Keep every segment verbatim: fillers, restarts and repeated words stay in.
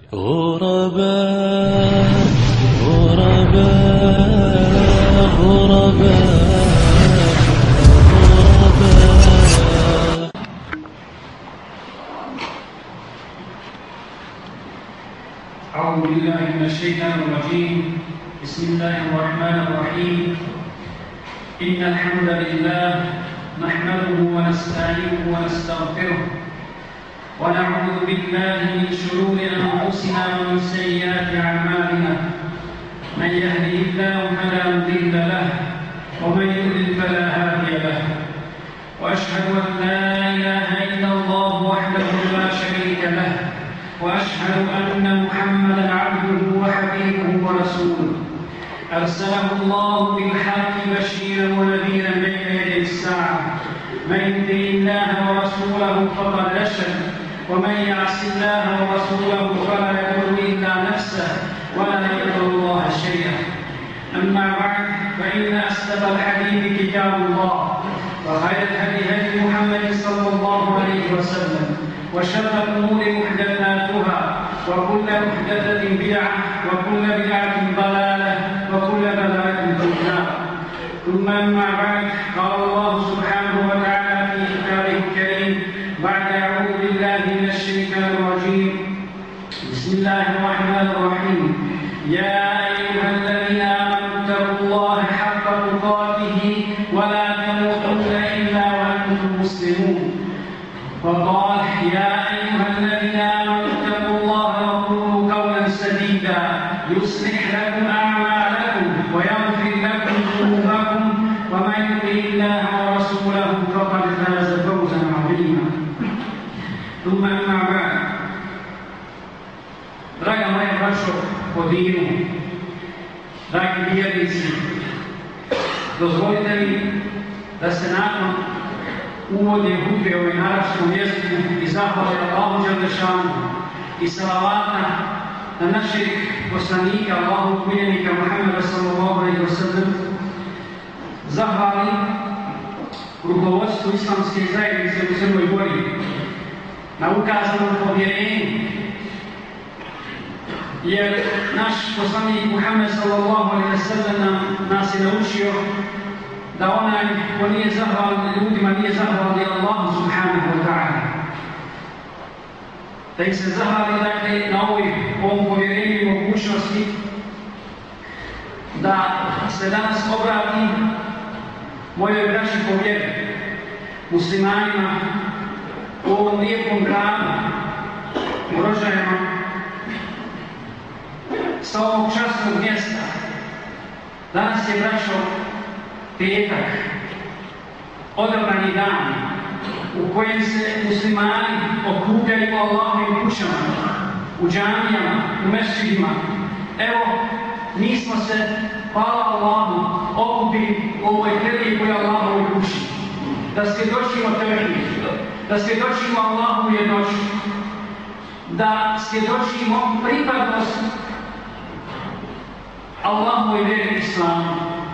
غرباء غرباء غرباء غرباء. أعوذ بالله من الشيطان الرجيم. بسم الله الرحمن الرحيم. إن الحمد لله نحمده ونستعينه ونستغفره ونعوذ بالله من شرور أنفسنا ومن سيئات أعمالنا. من يهده الله فلا مضل له ومن يضلل فلا هادي له. وأشهد أن لا إله إلا الله وحده لا شريك له وأشهد أن محمدًا عبده وحبيبه ورسوله. أرسله الله بالحق بشيرا ونذيرا بين يدي الساعة. من يطع الله ورسوله فقد رشد ومن يعص الله ورسوله فلا يضر إلا نفسه ولا يضر الله شيئا. أما بعد فإن أصدق الحديث كتاب الله وخير الهدي هدي محمد صلى الله عليه وسلم وشر الأمور محدثاتها وكل محدثة بدعة وكل بدعة ضلالة وكل ضلالة في النار. ثم أما بعد قال الله سبحانه وتعالى في كتابه الكريم بعد أعوذ بالله من الشيطان الرجيم. بسم الله الرحمن الرحيم. يا أيها الذين آمنوا اتقوا الله حق تقاته ولا تموتن إلا وأنتم مسلمون. وقال يا أيها الذين آمنوا اتقوا الله وقولوا قولا سديدا يصلح لكم أعمالكم ويغفر لكم ذنوبكم ومن يطع الله ورسوله فقد فاز فوزا عظيما. ثم أما بعد. Draga moja braćo po dinu, dragi vjernici, dozvolite mi da se nakon uvodne hutbe u arapskom jeziku i zahvale Allahu dželešanu i salavata na našeg poslanika, Allahu miljenika Muhammeda sallallahu alejhi ve sellem, zahvali rukovodstvu islamske zajednice u Crnoj Gori na ukazanom povjerenju, jer naš poslanik Muhammed sallallahu alejhi ve sellem nas je naučio da onaj ko nije zahvalan ljudima nije zahvalan i Allahu subhanahu wa ta'ala. Da ih se zahvali dakle na ovoj, ovom povjerenju i mogućnosti da se danas obrati mojoj braći po vjeri, muslimanima u ovom lijepom gradu, u Rožajama, sa ovog časnog mjesta. Danas je, braćo, petak, odabrani dan u kojem se muslimani okupljaju u Allahovim kućama, u džamijama, u mešćidima. Evo, mi smo se, hvala Allahu, okupili u ovoj prelijepoj Allahovoj kući, da svjedočimo tevhid, da svjedočimo Allahu jednoću, da svjedočimo pripadnost Allahovoj vjeri islamu.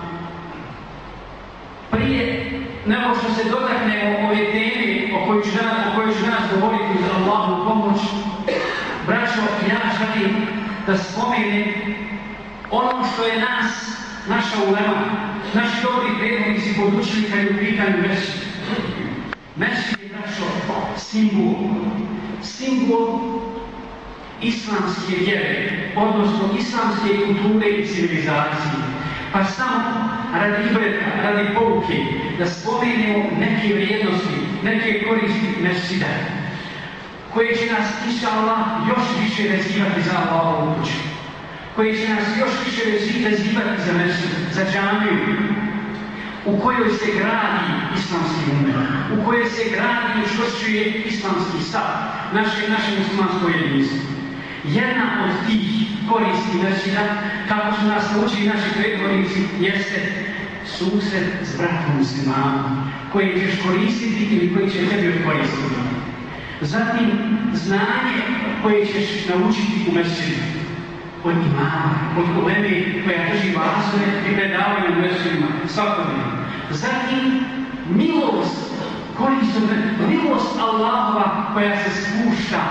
Prije nego što se dotaknemo ove teme o kojoj ću danas, o kojoj ću danas govoriti za Allahu pomoć, braćo, ja želim da spomenem ono što je nas, naša ulema, naši dobri prethodnici podučili kad je u pitanju mešćid. Mešćid je, braćo, simbol, simbol islamske vjere, odnosno islamske kulture i civilizacije. Pa samo radi ibreta, radi pouke, da spomenemo neke vrijednosti, neke koristi mešćida, koje će nas, inša Allah, još više vezivati za Allahovu kuću, koje će nas još više vezivati za mešćid, za džamiju, u kojoj se gradi islamski umet, u kojoj se gradi i učvršćuje islamski stav, naše, naše muslimansko jedinstvo. Jedna od tih koristi mešćida, kako su nas naučili naši prethodnici, jeste susret s bratom muslimanom, koji ćeš koristiti ili koji će tebi koristiti. Zatim, znanje koje ćeš naučiti u mešćidu, od imama, od uleme koja drži vazove i predavaju u mešćidima svakodnevno. Zatim, milost, koristom, milost Allahova koja se spušta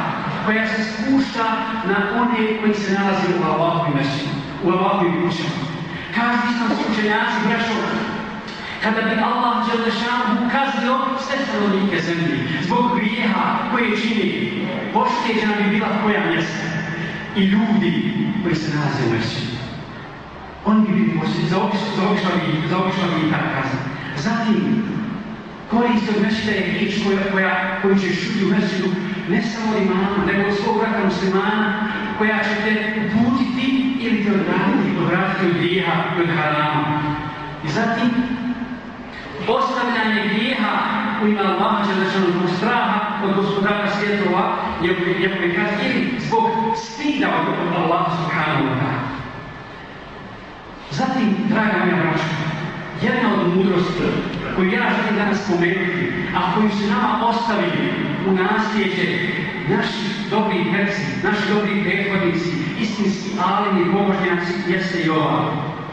koja se spušta na one koji se nalazi u Allahovim mešćima, u Allahovim kućama. Kažu islamski učenjaci, braćo, kada bi Allah Đelešanu kaznio sve stanovnike zemlje zbog grijeha koje čini, pošteđena bi bila koja mjesta i ljudi koji se nalaze u mešćima. Oni bi bili pošteđeni, zaobišla bi i ta kazna. Zatim, korist od mešćida je riječ koja, koja, koju ćeš čuti u mešćidu ne samo od imama, nego od svog brata muslimana, koja će te uputiti ili te odvratiti, odvratiti od grijeha i od harama. I zatim, ostavljanje grijeha u ime Allaha Đelešanog straha od gospodara svjetova, njegove kazne, ili zbog stida od Allaha subhanahu wa ta'ala. Zatim, draga moja braćo, jedna od mudrosti koju ja želim danas spomenuti, a koju su nama ostavili u nasljeđe naši dobri preci, naši dobri prethodnici, istinski alimi i pobožnjaci, jeste i ova.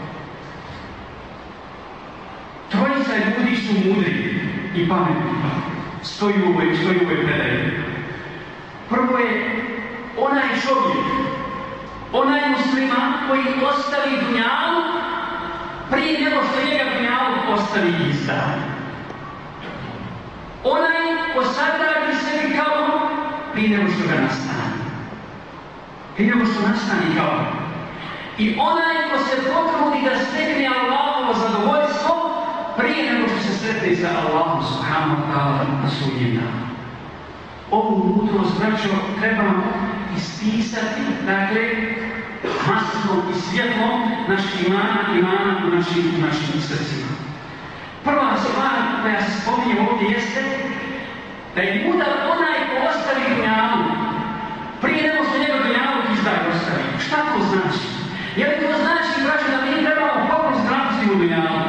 Trojica ljudi su mudri i pametni, stoji u ovoj, stoji u ovoj predaji. Prvo je onaj čovjek, onaj musliman koji ostavi dunjalu prije nego što njega dunjalu ostavi izdan. Onaj ko sagradi sebi kao prije nego što ga nastane. Prije nego što nastane kao. I onaj ko se potrudi da stekne Allahovo zadovoljstvo prije nego što se sretne za Allahom subhanahu wa ta'ala na sudnjem danu. Ovu mudrost, braćo, trebamo ispisati, dakle, maslom i svjetlom naših imana, imana u našim, u našim srcima. Prva stvar koja se spominje ovdje jeste da je mudar onaj ko ostavi dunjalu prije nego što njegov dunjalu izdaje ostavi. Šta to znači? Je li to znači, braćo, da mi trebamo poprost napustimo dunjalu?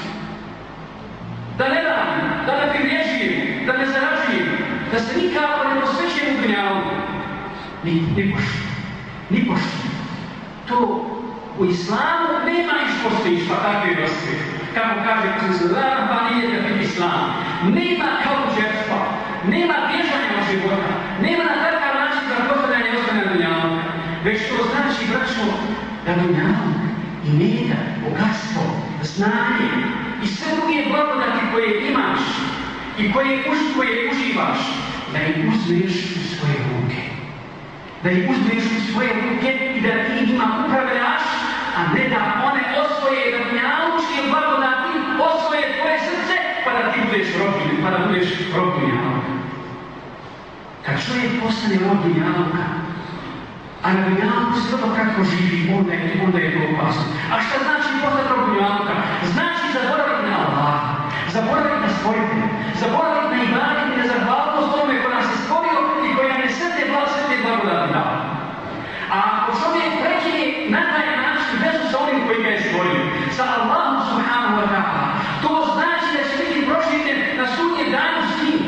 Da ne radimo, da ne privježujemo, da ne zarađujemo, da se nikako ne posvećujemo dunjalu? Ni, ni pošto. Ni pošto. To u islamu nema išpostištva takve vrste. Kako kaže Kuzlar, pa nije da biti islam. Nema kao žrtva, nema bježanja od života, nema na takav način za postavljanje ostane dunjalu. Već to znači, braćo, da dunjalu i meda, bogatstvo, znanje i sve druge blagodati koje imaš i koje, už, koje uživaš, da ih uzmeš u svoje ruke. Da ih uzmeš u svoje ruke i da ti njima upravljaš, a ne da one osvoje dunjalučke blagodati, osvoje tvoje srce, pa da ti budeš robin, pa da budeš rob dunjaluka. Kad čovjek postane rob dunjaluka, a na dunjaluku se vrlo kratko živi, onda je, onda je to opasno. A šta znači postati rob dunjaluka? Znači zaboraviti na Allaha, zaboraviti na stvoritelja, zaboraviti na ibadet i na zahvalnost onome ko nas je stvorio i koja ne sve te blagodati dao. A ako čovjek prekine na taj način vezu sa onim koji ga je stvorio, sa Allahom subhanahu wa ta'ala, to znači da će biti prošljen na sudnjem danu s njim.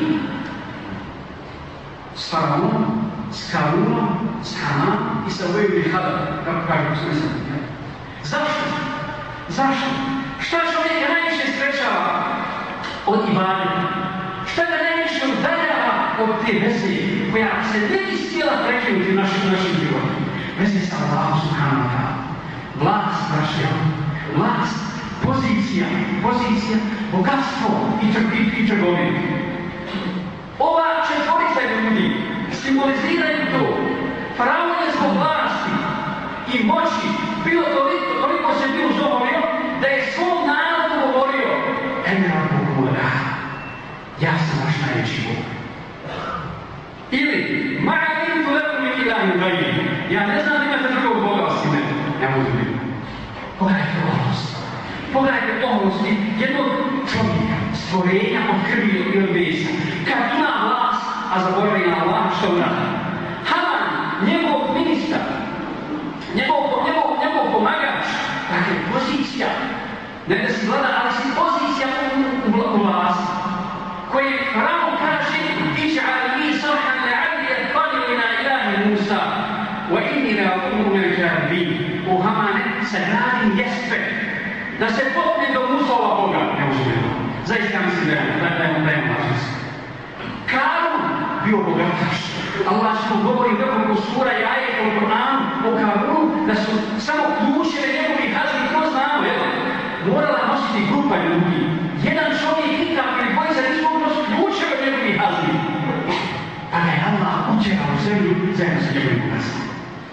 S Faraonom, s Karunom, s Haman i sa Ubejom i Hadom, kako kažu Muslimani. Zašto? Zašto? Šta čovjeka najviše sprečava od ibadeta? Šta ga najviše udaljava od te veze koja se ne bi stijela prekinuti u našim, našim životom? Veze sa Allahom subhanahu wa ta'ala. Vlast, braće, vlast, pozicija, pozicija, bogatstvo i, tr i, i trgovine. Ova četvorica ljudi simboliziraju to. Faraon je zbog vlasti i moći bilo toliko, toliko se bio uzomorio da je svom narodu govorio ene rabbukum Allah, ja sam vaš najveći Bog. Ili ma alimtu lakum min ilahin ghayri, ja ne znam da imate drugog Boga osim mene. Ne mogu biti. Pogledajte oholost. Pogledajte oholosti jednog čovjeka, stvorenja od krvi i od mesa. Kad ima vlast, a zaboravi na Allah, što uradi? Haman, njegov ministar, njegov, njegov, njegov pomagač, dakle pozicija, ne da si vlada, ali si pozicija u, u, u vlasti, koje Faraon kaže iž'al li sarhan la'alli yattali'u ila ilahi Musa wa inni la'aqumu min al-kadhibin. O Hamane, sagradim jespe da se popne do Musova Boga. Ne uzmijemo. Zaista mislim da je da je da je važnost. Karun bio bogataš, Allah što govori nekoliko sura i ajeta u Koranu, o Karunu, da su samo ključeve njegovih hazmi, ko znamo, evo, morala nositi grupa ljudi. Jedan čovjek nikak ili bojica nisu mogli nositi ključeve njegovih hazmi. Pa ga je Allah učeva u zemlju zajedno sa njegovim bogatstvom.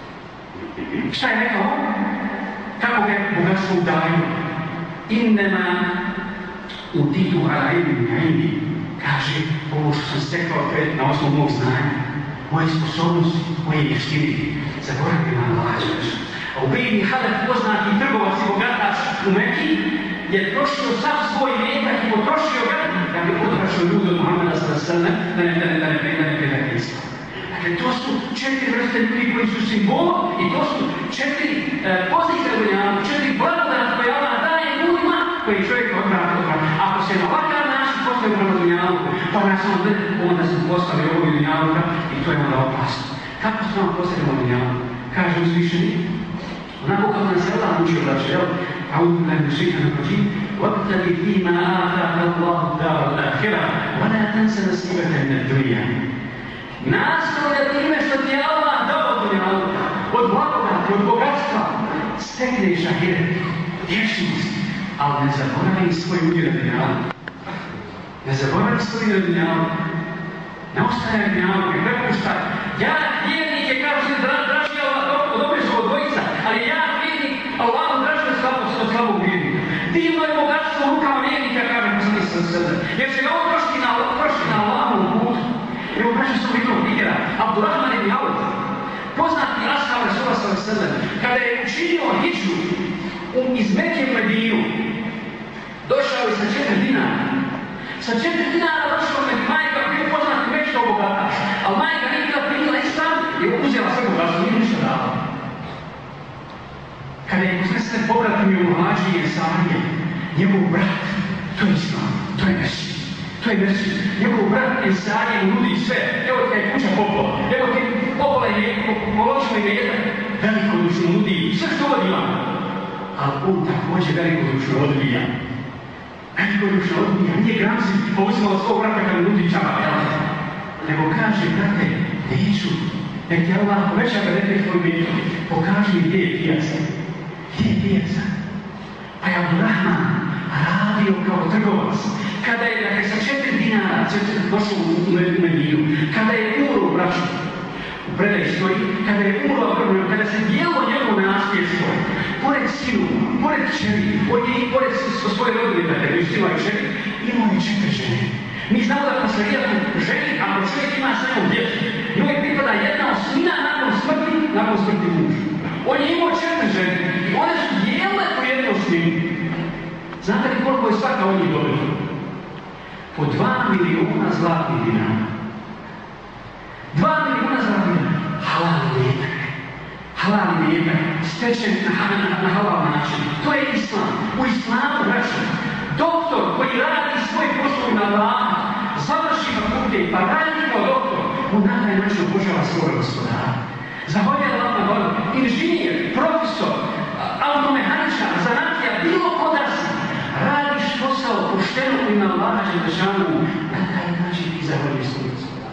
Šta je rekao? Kako ga je bogatstvo udario? Innema utitu ala ilmi ilmi. Kaže, ovo što sam stekao na osnovu mog znanja, moje sposobnosti, moje vještine, zaboravio na Allaha. A u Bejni Halef, poznati trgovac i bogataš u Mekiji, je trošio sav svoj imetak i potrošio ga da bi odvraćao ljude od Muhammeda sallallahu alejhi ve sellem da ne da ne da ne da ne predaju islam. Dakle, to su četiri vrste ljudi koji su simbol i to su četiri e, pozicije u četiri blagodati koje Allah daje ljudima koji čovjek odvrati odvrati. Ako se na ovakav način postavi prema dunjaluku, pa nas onda, onda se postavi ovog dunjaluka i to je onda opasno. Kako se vam postavimo dunjaluku? Kaže uzvišeni, onako kako nas je Allah učio da će, jel? أعوذ بالله من الشيطان الرجيم وابتغ فيما آتاك الله الدار الآخرة ولا تنس نصيبك من الدنيا. Nastoji da time što ti je Allah dao dunjaluka, od blagodati, od bogatstva, stekneš ahiret, vječnost, ali ne zaboravi svoj udjel na dunjaluku. Ne zaboravi svoj udjel na dunjaluku. Ne ostaje na dunjaluku i prepuštaj. Ja vjernik je kao što je draži Allah, dobro su odvojica, ali ja vjernik, Allah draži od slabog vjernika. Divno je bogatstvo u rukama vjernika, kaže poslanik sallallahu alejhi ve sellem, jer će ga on trošiti na, trošiti na Allahovom putu. Evo kaže što mi to primjera, Abdurrahman ibn Auf, poznati ashab Rasula sallallahu alejhi ve sellem, kada je učinio hidžu iz Mekke u Medinu, došao je sa četiri dinara. Sa četiri dinara došao je majka, bio poznati mečka bogataš, ali majka nije bila primila islam i uzela sve bogatstvo, nije ništa dala. Kada je posnesene povratim u Muhađije i Sarije, njegov brat, to je islam, to je Mesir, to je Mesir. Njegov brat Ensarije mu nudi sve, evo ti je kuća popola, evo ti popola je položno i jedan, velikodušno nudi sve što god ima. Ali on također velikodušno odbija. Velikodušno odbija, nije gramzi, pa uzimala svog brata kada nudi čaba, jel? Nego kaže, brate, neću, nek ti Allah poveća da ne tvoj bitku, pokaži mi gdje je pijaca. Gdje je pijaca? Pa je Abdurrahman radio kao trgovac. Kada je, dakle, sa četiri dinara došao u Medinu, kada je umro u braću, u predaj stoji, kada je umro Abdurrahman, kada se dijelo njegovo nasljedstvo, pored sinu, pored čeri, on je i pored svoje rodine, dakle, među sila i čeri, imao je četiri žene. Mi znamo da posledijatu ženi, ako čovjek ima samo djecu, njoj pripada jedna osmina nakon smrti, nakon smrti muža. On je imao četiri žene i one su dijele po jednu osminu. Znate li koliko je svaka od njih dobila? Po dva miliona zlatnih dinara. Dva miliona zlatnih dinara. Halal imetak. Halal imetak. Stečen na, na, na halal način. To je islam. U islamu, braćo, doktor koji radi svoj posao na Allaha, završi fakultet, pa radi kao doktor, on na taj način obožava svoga gospodara. Zahvaljujem Allah na vodu. Inženjer, profesor, automehaničar, zanatija, bilo ko da si, radiš posao pošteno koji na Allaha Želešanu, na taj način ti zahvaljuješ svoj gospodara.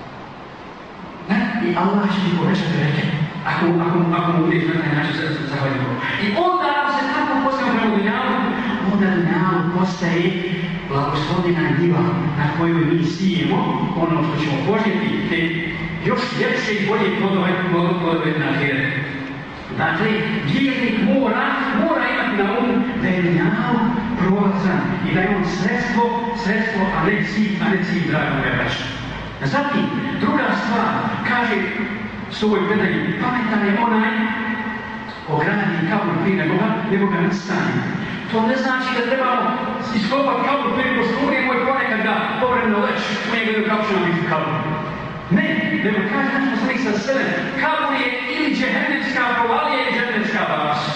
I Allah će ti povećati reke, ako, ako, ako mu budeš na taj način zahvaljuješ. I onda, ako se tako postavimo prema dunjavu, onda dunjavu postaje blagoslovljena njiva na kojoj mi sijemo ono što ćemo požeti, te još ljepše i bolje plodove, plodove na ahiret. Dakle, vjernik mora, mora imati na umu da je dunjavu prolazan i da je on sredstvo, sredstvo, a ne cilj, a ne cilj, drago moja braća. Zatim, druga stvar, kaže s ovoj predanji, pametan je onaj ogradi kabur prije nego ga, nego ga nastani. To ne znači da trebamo iskopati kabur prije nego struge i moj ponekad ga povremeno leći u njegu kako će nam biti kabur. Ne, nego kaže naš poslanik sa sebe, kabur je ili džehennemska provalija ili džehennemska basa.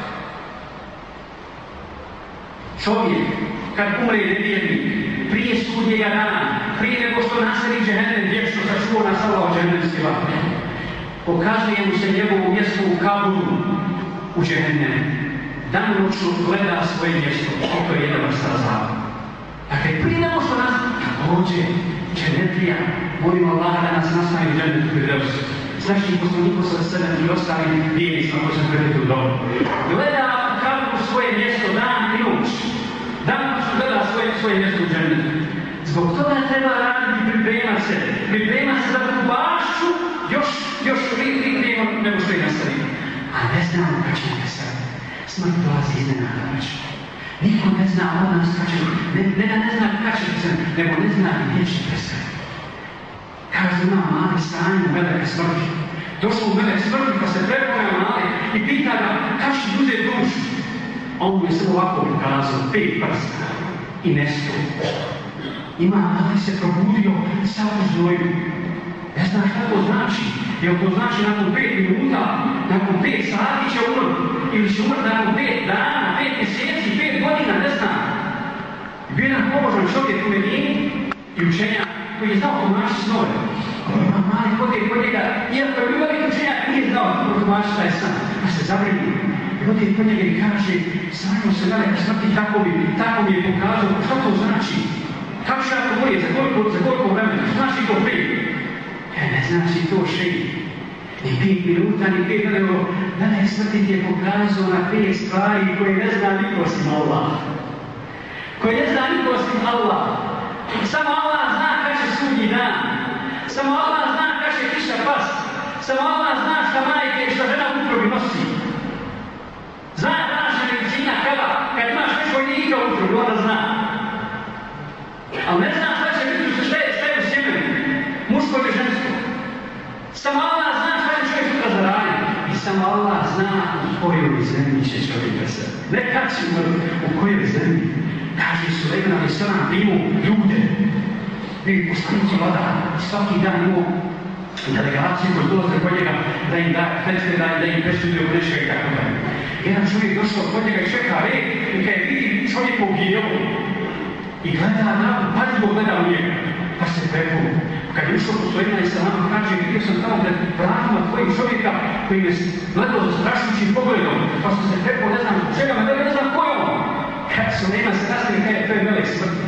Čovjek, kad umre nevjernik, prije sudnjega dana, prije nego što naseli džehennem vječno sačuo nas Allah od džehennemske vatre, pokazuje mu se njegovo mjesto u kaburu u džehennemu. Danonoćno gleda svoje mjesto, što je jedna vrsta zava. Dakle, prije nego što nas dođe, dženetlija, molimo Allaha da nas nastavi u dženetu Firdevsu. S našim poslanikom sa sedem i ostalim vijenicima koji sam predeti u domu. Gleda kako svoje mjesto dan i noć. Dan noć gleda svoje, svoje mjesto u dženetu. Zbog toga treba raditi, pripremati se. Pripremati se za tu bašću još, još prije nego što je nastavi. A ne znamo kad ćemo nastaviti. Smrt dolazi iznenada već. Niko ne zna od nas kad će, ne, ne da ne zna kad će se, nego ne zna gdje će prestati. Kaže ima mali stanje u meleke smrti. Došlo u melek smrti pa se prepoja mali i pita ga kad će uzeti dušu. On mu je samo ovako prikazao, pet prsta i nestao. Ima mali se probudio sad u znoju. Ne zna šta to znači. Jel to znači nakon pet minuta, nakon pet sati će umrti? Ili će umrti nakon pet dana, pet mjeseci, pet godina, ne znam. Bio jedan pobožan čovjek u Medini i učenja koji je znao tumačiti snove. Ima mali hodje kod njega, iako je bio veliki učenjak, nije znao tumačiti taj san. Pa se zabrini. I hodje kod njega i kaže, sanjao se meleka smrti, tako bi, tako mi je pokazao. Šta to znači? Kako će ja to bolje, za koliko, za koliko vremena? Što znači to prije? E, ne znači to šeji. Ni pet minuta, ni pet nego melek smrti ti je pokazao na pet stvari koje ne zna niko osim Allah. Koje ne zna niko osim Allah. Samo Allah zna kad će sudnji dan. Samo Allah zna kad će kiša past. Samo Allah zna šta majke i šta žena u utrobi nosi. Zna naša medicina kada, kad imaš već vojnika u utrobi, onda zna. Ali ne zna šta će biti, šta je, šta je u sjemenu, muško ili žensko. Samo Allah zna šta je čovjek sutra zaraditi. I samo Allah zna u kojoj zemlji će čovjek vesel. Ne kad će umrti, u kojoj zemlji. Kaže Sulejman alejhi selam primu ljude. Bili poslanici vlada i svaki dan imao delegaciju koji dolaze kod njega da im da fetve, da, da im presudio u nečega i tako dalje. Jedan čovjek došao kod njega i čeka red i kada je vidi čovjekov gnjevu i gleda na, pažljivo gleda u njega, pa se prepuno. Kad je ušao kod Sulejmana alejhi selam, kaže, vidio sam tamo pred vratima tvojih čovjeka koji me gledao zastrašujućim pogledom, pa sam se prepuno, ne znam čega me, ne znam ko je on. Kad Sulejman se nastavi, kada je to je melek smrti.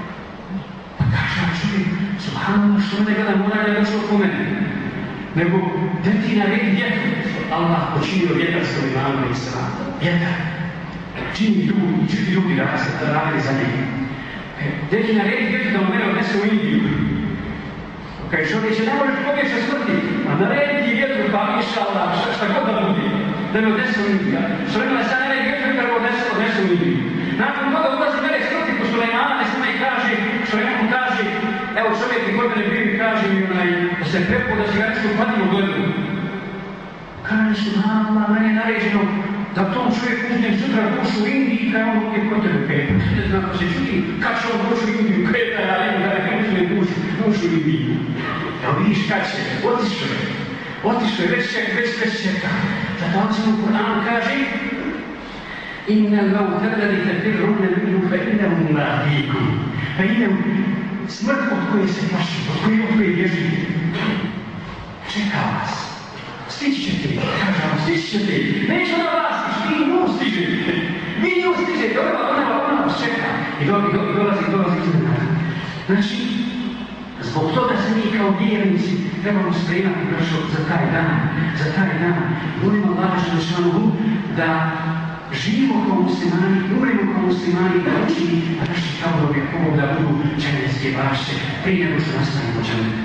Pa kaže, a čovjek, subhanallah, što mene gleda, mora je došlo po mene. Nego, gdje ti naredi vjetar? Allah počinio vjetar Sulejmanu alejhi selam. Vjetar. Čini ljudi, čini ljudi da se radili za njega. Gdje ti naredi vjetar da u mene odnese u Indiju? Kaj čovječe, ne možeš pobjeći od smrti, a naredi ti vjetru, pa inša Allah, šta, šta god da budi, da me odnese u Indiju. Sulejman se naredi vjetru da me odnese, odnese u Indiju. Nakon toga ulazi melek smrti po Sulejmana alejhi selam i kaže, Sulejman mu kaže, evo čovjek je kod mene bio i kaže mi onaj, da se prepo, da se ga nešto upadimo u gledu. Kaže, subhanallah, meni je naređeno da tom čovjeku uzmem sutra dušu u Indiji, kaj on je kod tebe pepa. Ne znam, pa se čuti, kad će on doći u Indiju, kaj je taj Alim, da ne uzmem dušu, dušu u Indiju. Evo vidiš kad će, otišao je, otišao je, već čeka, već, već čeka. Zato on se u Kur'anu kaže, Inna al-mawta alladhi tafirruna minhu fa innahu mulaqikum. Pa idem smrt od koje se plaši, od koje od koje bježite. Čeka vas. Stići ćete, kaže vam, stići ćete. Neće ona vas stići, vi nju stižete. Vi nju stižete, ona, ona, ona vas čeka. I dolazi, dolazi, dolazi iznenada. Znači, zbog toga se mi kao vjernici trebamo spremati prošlo za taj dan, za taj dan. Molimo Allaha dželešanohu da živimo kao muslimani, umremo kao muslimani, da učini, a naši kabrovi Bog da budu dženevske bašće, prije nego što nastavimo dženev.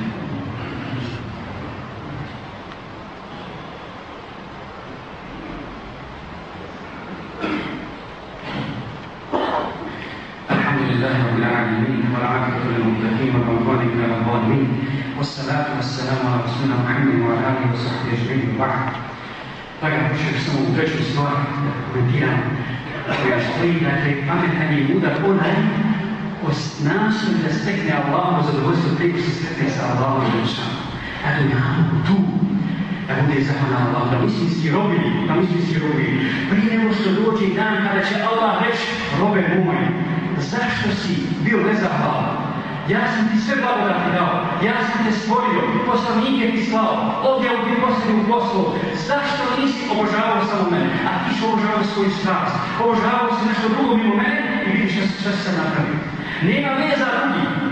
Alhamdulillahi rabbil alamin, wal aqibatu lil muttaqin, wal udwanu illa ala zalimin. Wassalatu wassalamu ala rasulina Muhammadin wa ala alihi wa sahbihi ajma'in. Ba'd. Tako počeo samo u treću stvar da komentiram koja stoji, dakle, pametan je mudar onaj ko nastoji da stekne Allahu zadovoljstvo preko se stekne sa Allahom dželešanohu. A to je tu da bude zahvalan Allah, da istinski robili, da istinski robili. Prije nego što dođe dan kada će Allah reći, robe moj, zašto si bio nezahvalan? Ja sam ti sve blagodati dao, ja sam te stvorio, poslanike ti slao, objavu ti posljednju u poslu. Zašto nisi obožavao samo mene, a ti ću obožavao svoju strast? Obožavao si nešto drugo mimo mene i vidiš što se sad napravio. Nema veza drugi.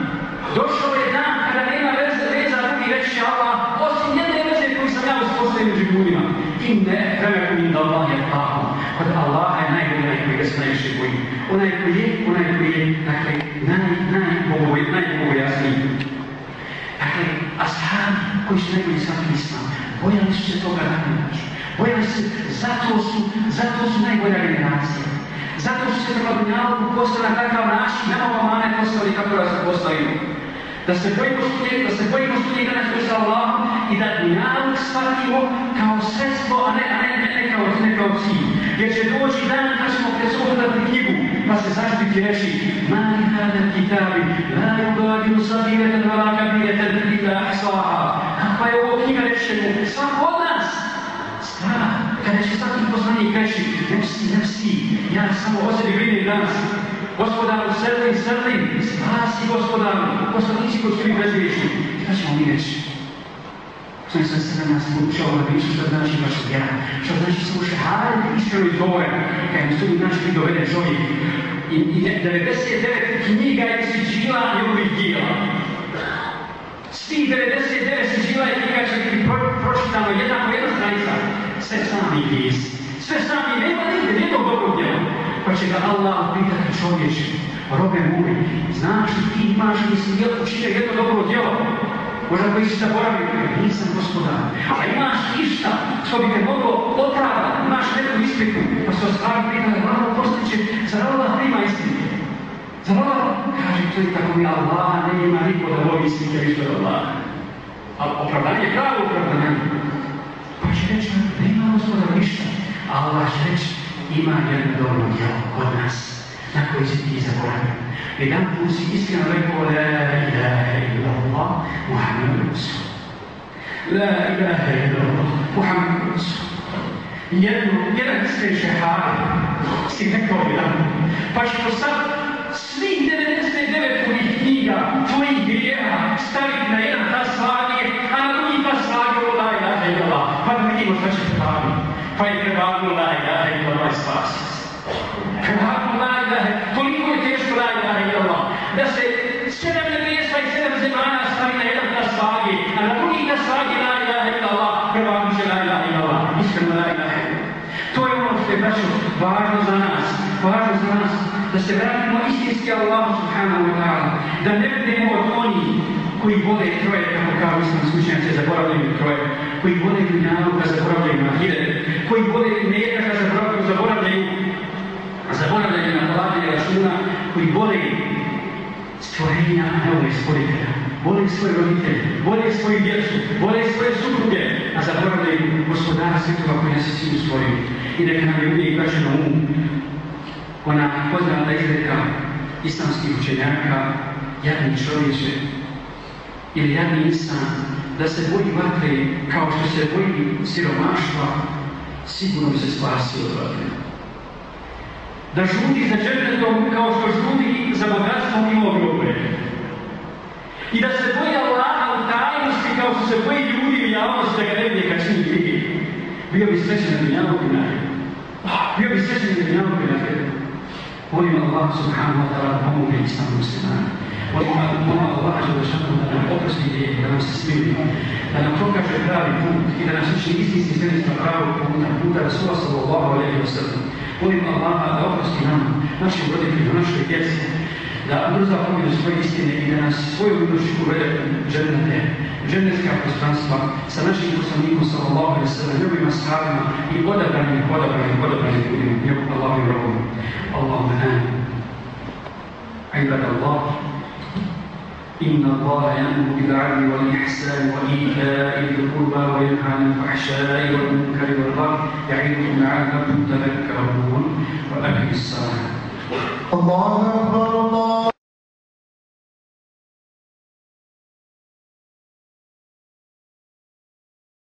Došao je dan kada nema veze, veza drugi reći će Allah, osim jedne veze koju sam ja uspostavio među ljudima. Inne vremeku inda Allah je tako. Kod Allaha je najbolji onaj koji ga se najviše boji. Onaj koji je, onaj koji je, dakle, naj, najbogoj, najbogojasniji. Dakle, ashabi koji su najbolji shvatili islam, bojali su se toga dana. Bojali se, zato su, zato su najbolja generacija. Zato su se prema dunjalu postali na takav način, nemamo mane postali kako da se postavimo. Da se bojimo studijeti, da se bojimo studijeti danas koji sa Allahom i da dunjalu shvatimo kao sredstvo, a ne, a ne, ne, ne, kao, ne kao cilj. Jer će doći dan kad ćemo pred sobom dati knjigu, pa se zaštiti reći Mali hada kitabi, la yugadiru sagiratan wala kabiratan illa ahsaha. Kakva je ovo knjiga, reći ćemo, svako od nas. Strah, kada će svaki poslanik reći, nefsi, nefsi, ja samo o sebi brinem danas. Gospodaru, srdim, srdim, spasi gospodaru, poslanici koji su mi bezgriješni. Šta ćemo mi reći? Svojim sam se na nas učao na biću što znači vaša vjera, što znači samo šehajde iskreno izgovoren, kada mu sudi naš koji dovede čovjek. I, i devedeset devet knjiga je siđila njegovih dijela. Svih devedeset devet siđila je knjiga će biti pro, pročitano jedna po jedna stranica. Sve sami vijest. Sve sami, nema nigde, nijednog dobrog djela. Pa će ga Allah pitati čovječe, robe moj, znaš li ti imaš li si učinio jedno dobro djelo? Možda koji si zaboravio, nisam gospodar. A imaš išta što bi te moglo opravati, imaš neku ispriku. Pa se ostvari pitali, malo postiće, zar Allah nema istinu? Zar Allah? Kaže, to je tako mi Allah, ne ima niko da voli istinu više od Allah. Ali opravdanje, pravo opravdanje. Pa će reći, nema gospodar ništa. A Allah će reći, ima jedno dobro djelo kod nas, na koji si ti zaboravio. Jedan put si iskreno rekao, la ilaha illallah, Muhammed Rasul. La ilaha illallah, Muhammed Rasul. Jedno, jedan iskren šehade si rekao jedan. Pa ćemo sad svih devedeset devet tvojih knjiga, tvojih grijeha staviti na jedan tas slagije, a na drugi tas slagije, la ilaha illallah. Pa da vidimo šta će prevadio. Pa je prevadio la ilaha illallah i spasi. Prevadio la ilaha, toliko je teško la ilaha illallah, da se sedam nebesa i sedam zemalja stavi na jedan tas slagije, a na drugi tas slagije la ilaha illallah, prevadio će la ilaha illallah, iskreno la ilaha illallah. To je ono što je braćo važno za nas, važno za nas, da se vratimo istinski Allahu subhanahu wa ta'ala, da ne budemo od onih koji vole troje, kako kao islamski učenjaci zaboravljaju troje, koji vole dunjalu da zaboravljaju na hiret, koji vole meta da zaboravljaju, zaboravljaju, zaboravljaju na plavljenje računa, koji vole stvorenja, a ne vole stvoritelja, vole svoje roditelje, vole svoju djecu, vole svoje supruge, a zaboravljaju gospodara svjetova koji nas je svim stvorio. I neka nam je uvijek vraćeno um, ona poznata izreka islamskih učenjaka, jadni čovječe ili jadni insan, da se boji vatre kao što se boji siromaštva, sigurno bi se spasio od vatre. Da žudi za džennetom kao što žudi za bogatstvom i ogrobre. I da se boji Allaha u tajnosti kao što se boji ljudi u javnosti da ga ne vidje kad čini grije. Bio bi srećen na dunjalu i na redu. Bio bi srećen na dunjalu i na redu. Molim Allah subhanahu wa ta'ala da pomogne islamu muslimanu. Molim Allah da nam oprosti grijeh, da nam se smiri, da nam pokaže pravi put i da nas učini istinski sredstva pravog puta, puta Rasula sallallahu alejhi ve sellem. Molim Allaha da oprosti nam, našim roditeljima, našoj djeci, da ubrza pobjedu svoje istine i da nas svoju milošću uvede u džennete, džennetska prostranstva sa našim poslanikom sallallahu alejhi ve sellem, njegovim ashabima i odabranim, odabranim, odabranim ljudima, njegovim Allahovim robom. Allahumma amin. Ibadallah. إن الله يأمر بالعدل والإحسان وإيتاء ذي القربى وينهى عن الفحشاء والمنكر والبغي يعظكم لعلكم تذكرون وأقم الصلاة. الله أكبر.